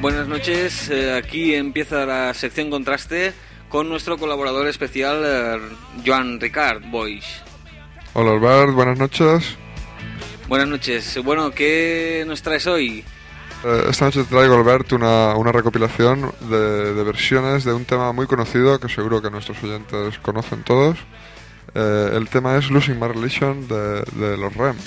Buenas noches, aquí empieza la sección Contraste con nuestro colaborador especial, Joan Ricard Boix. Hola Albert, buenas noches. Buenas noches. Bueno, ¿qué nos traes hoy? Esta noche te traigo, Albert, una recopilación de versiones de un tema muy conocido que seguro que nuestros oyentes conocen todos. El tema es Losing My Religion de los REM.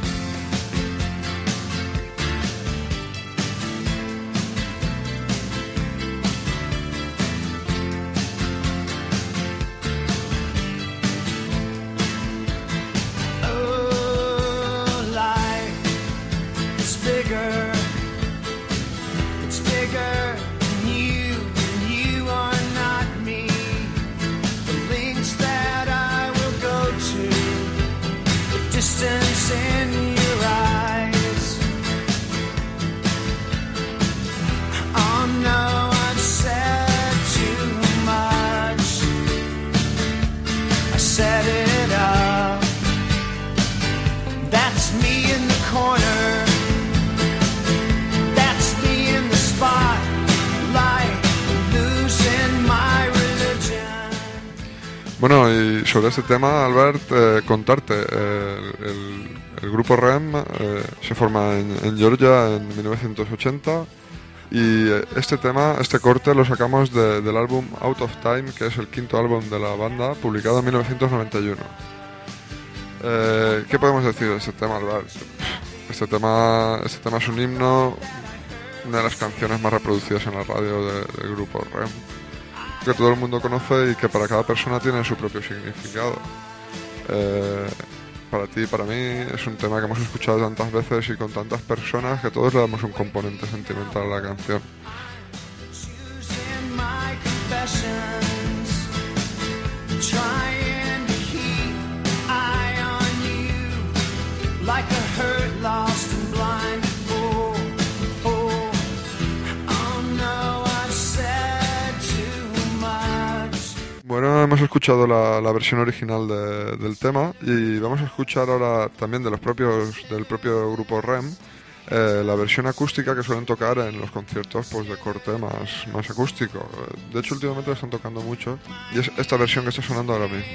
Bueno, y sobre este tema, Albert, contarte, el grupo REM se forma en Georgia en 1980 y este corte lo sacamos del álbum Out of Time, que es el quinto álbum de la banda, publicado en 1991. ¿Qué podemos decir de este tema, Albert? Este tema es un himno, una de las canciones más reproducidas en la radio del grupo REM, que todo el mundo conoce y que para cada persona tiene su propio significado. Para ti y para mí es un tema que hemos escuchado tantas veces y con tantas personas que todos le damos un componente sentimental a la canción. Bueno, hemos escuchado la versión original del tema y vamos a escuchar ahora también del propio grupo REM la versión acústica que suelen tocar en los conciertos pues, de corte más acústico. De hecho, últimamente lo están tocando mucho y es esta versión que está sonando ahora mismo.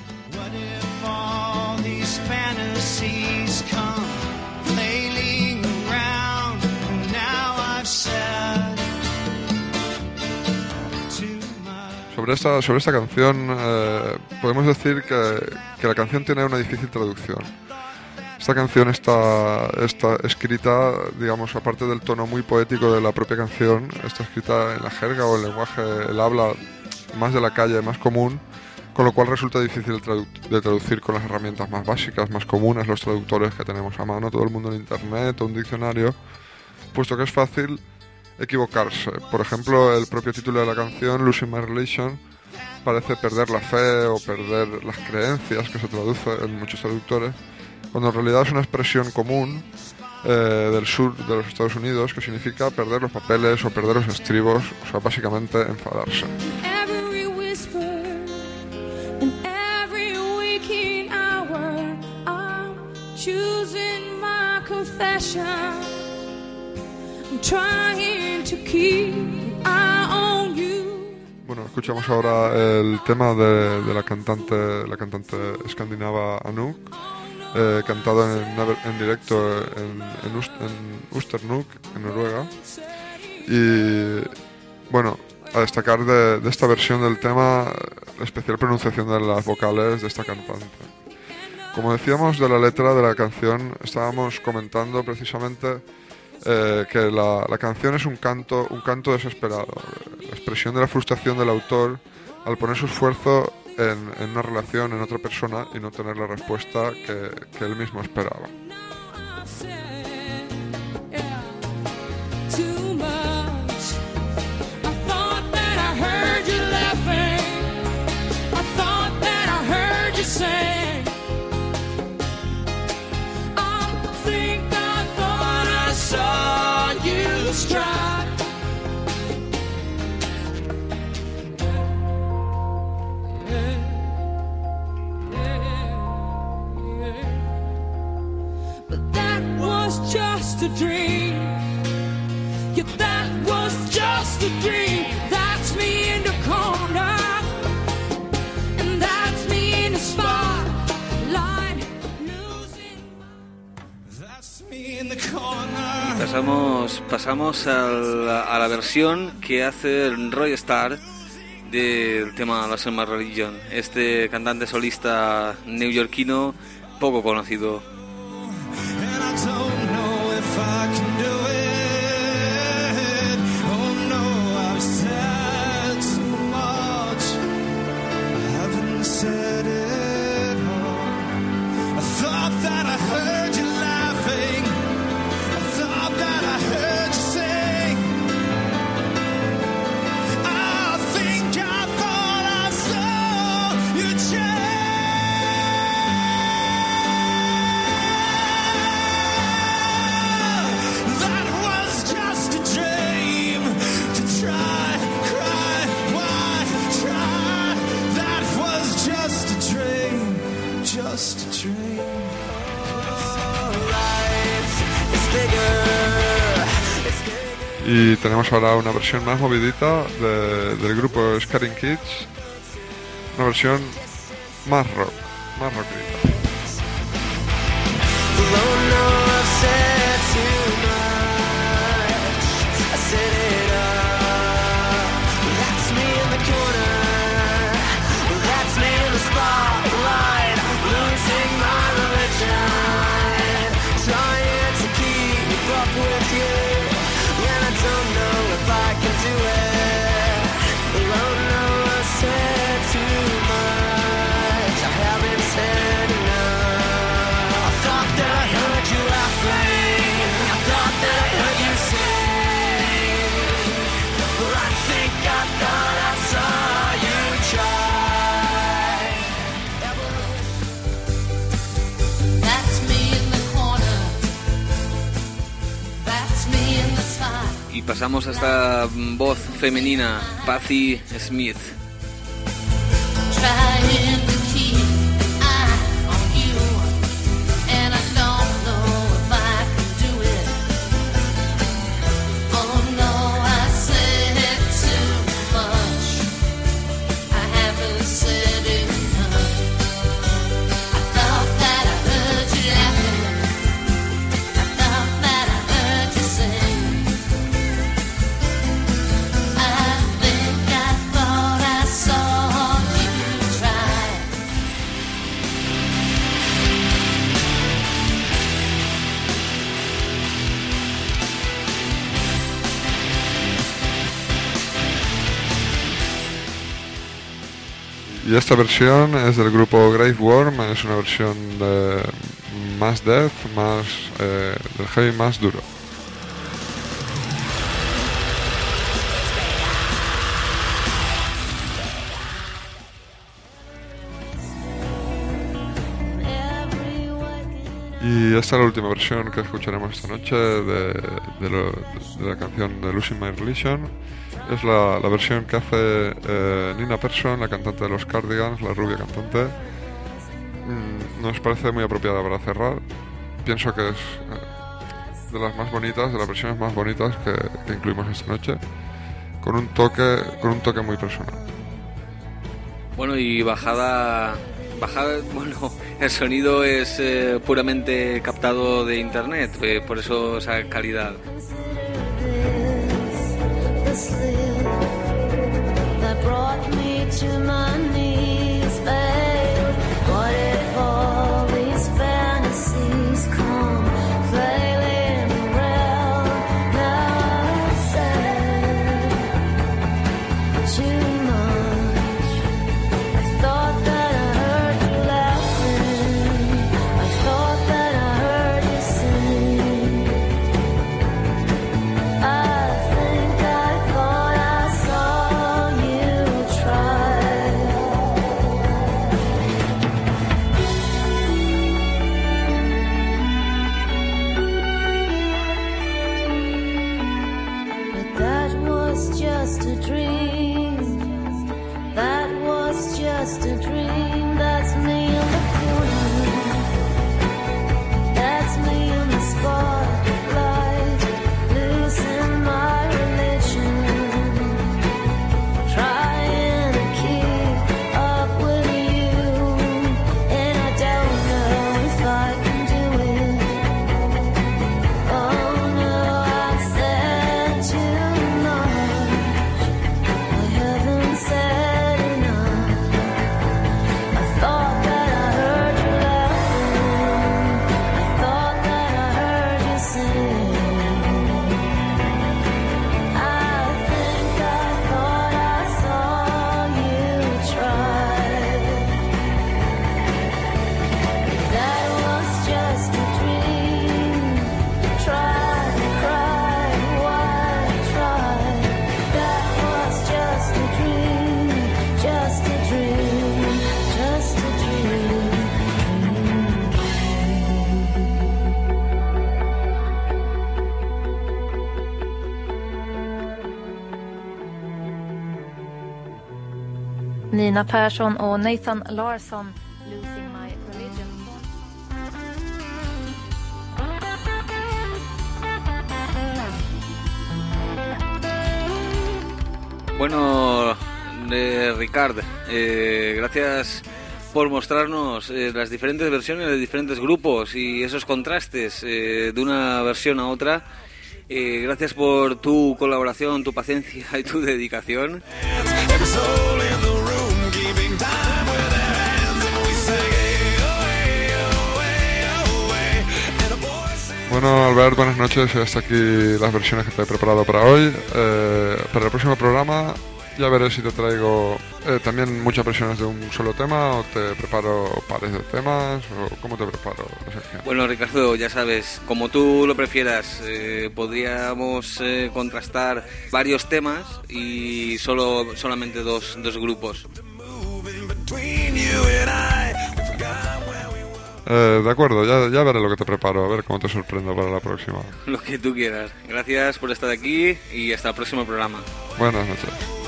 Sobre esta canción podemos decir que la canción tiene una difícil traducción. Esta canción está escrita, digamos, aparte del tono muy poético de la propia canción, está escrita en la jerga o el lenguaje, el habla más de la calle, más común, con lo cual resulta difícil de traducir con las herramientas más básicas, más comunes, los traductores que tenemos a mano, todo el mundo en internet o un diccionario, puesto que es fácil equivocarse. Por ejemplo, el propio título de la canción, Losing My Religion, parece perder la fe o perder las creencias, que se traduce en muchos traductores, cuando en realidad es una expresión común del sur de los Estados Unidos que significa perder los papeles o perder los estribos, o sea, básicamente enfadarse. Bueno, escuchamos ahora el tema de la cantante escandinava Anouk, cantado en directo en Østernuk, en Noruega. Y bueno, a destacar de esta versión del tema la especial pronunciación de las vocales de esta cantante. Como decíamos de la letra de la canción, estábamos comentando precisamente que la canción es un canto desesperado, la expresión de la frustración del autor al poner su esfuerzo en una relación, en otra persona y no tener la respuesta que él mismo esperaba. But that was just a dream. Yeah, that was just a dream. That's me in the corner, and that's me in the spotlight, losing. That's me in the corner. Pasamos a la versión que hace Roy Starr del tema Lost in My Religion, este cantante solista neoyorquino poco conocido. Y tenemos ahora una versión más movidita del grupo Scaring Kids, una versión más rockerita. Y pasamos a esta voz femenina, Patti Smith. Y esta versión es del grupo Grave Worm, es una versión más death, más del heavy más duro. Y esta es la última versión que escucharemos esta noche de la canción de Losing My Religion. Es la versión que hace Nina Persson, la cantante de los Cardigans, la rubia cantante. Nos parece muy apropiada para cerrar. Pienso que es de las más bonitas, de las versiones más bonitas que incluimos esta noche, con un toque muy personal. Bueno, y bajada, bueno, el sonido es puramente captado de internet, por eso esa calidad. I think I thought I saw you try. Nina Persson och Nathan Larsson, Losing My Religion. Bueno, Ricard, gracias por mostrarnos las diferentes versiones de diferentes grupos y esos contrastes de una versión a otra. Gracias por tu colaboración, tu paciencia y tu dedicación. Bueno, Albert, buenas noches. Hasta aquí las versiones que te he preparado para hoy. Para el próximo programa ya veré si te traigo también muchas versiones de un solo tema o te preparo pares de temas o cómo te preparo la sección. Bueno, Ricardo, ya sabes, como tú lo prefieras, podríamos contrastar varios temas y solamente dos grupos. De acuerdo, ya veré lo que te preparo, a ver cómo te sorprendo para la próxima. Lo que tú quieras. Gracias por estar aquí y hasta el próximo programa. Buenas noches.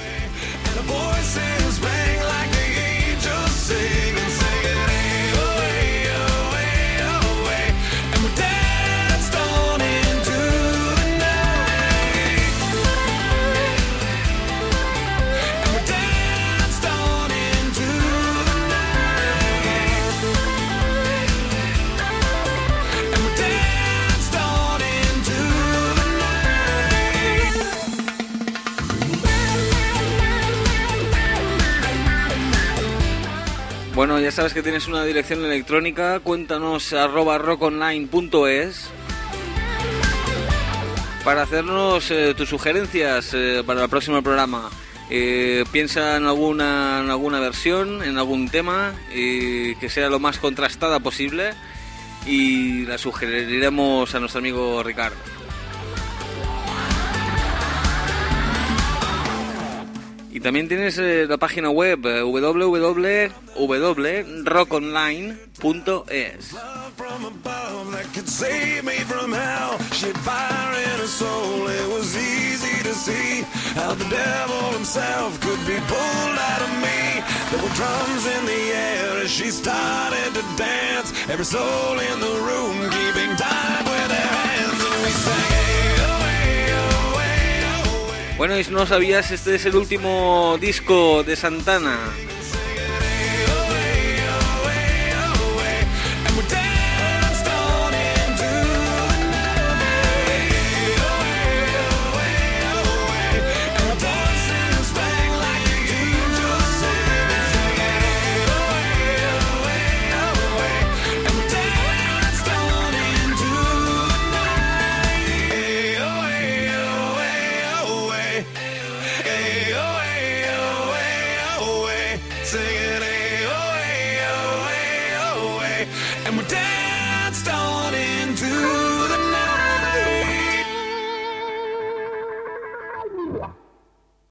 Bueno, ya sabes que tienes una dirección electrónica, cuéntanos @rockonline.es para hacernos tus sugerencias para el próximo programa. Piensa en alguna versión, en algún tema que sea lo más contrastada posible y la sugeriremos a nuestro amigo Ricardo. Y también tienes la página web www.rockonline.es. Bueno, y si no sabías, este es el último disco de Santana. And we're